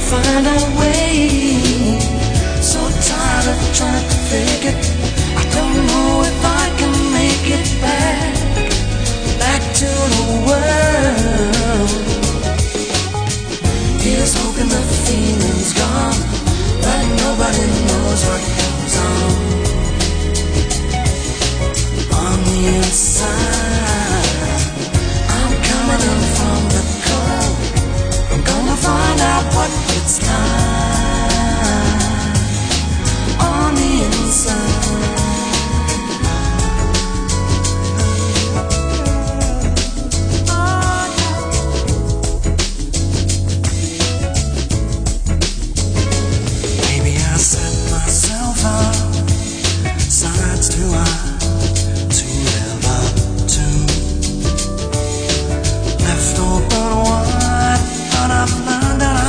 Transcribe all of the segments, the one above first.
find a way. So tired of trying to fake it. I don't know if I can make it back to the world. Here's hoping the feeling's gone, but nobody knows what goes on the inside. I'm coming in from the cold. I'm gonna find out what it's like on the inside. Maybe I set myself up sides to live up to, left open wide, but I've learned that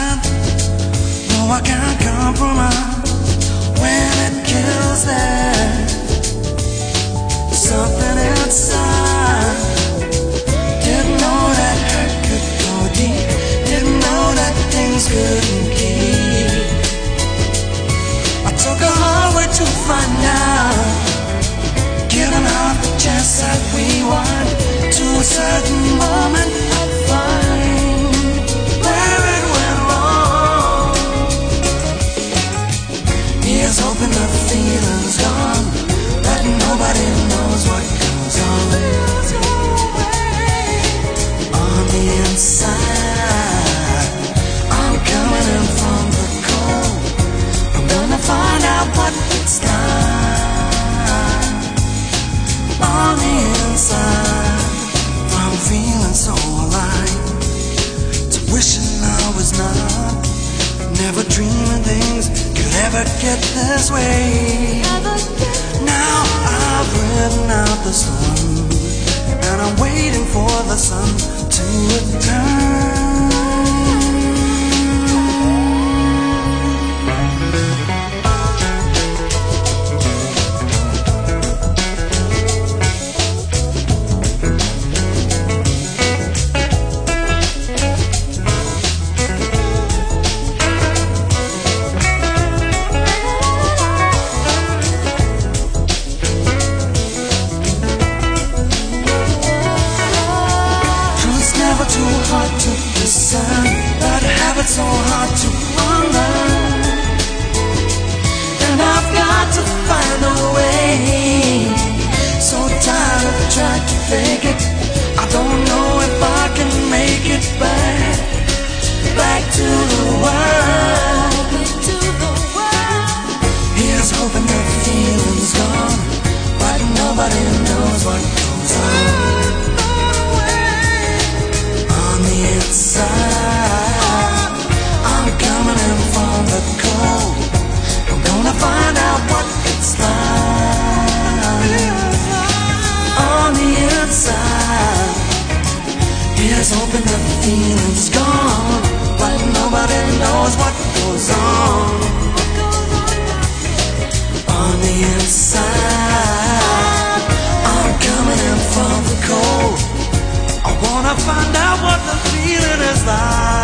I can't compromise when it kills there. Something inside didn't know that hurt could go deep, didn't know that things couldn't keep. I took a hard way to find out, giving out the chance that we want to a certain moment I'll find where it went wrong. Here's hoping the feeling's gone, that nobody knows what goes on the inside. I'm coming in from the cold. I'm gonna find out what it's like on the inside. From feeling so alive to wishing I was not, never dreaming things could ever get this way. Now I've written out the storm, and I'm waiting for the sun to return. Too hard to discern, but habits so hard to unlearn. And I've got to find a way. So tired of trying to fake it. I don't know if I can make it back to the world. Here's hoping the feeling's gone, but nobody knows what goes on the inside. I'm coming in from the cold. I'm gonna find out what it's like on the inside. Here's hoping the feeling's gone, but nobody knows what goes on the inside. I'm coming in from the cold. I wanna find out what the feeling is like.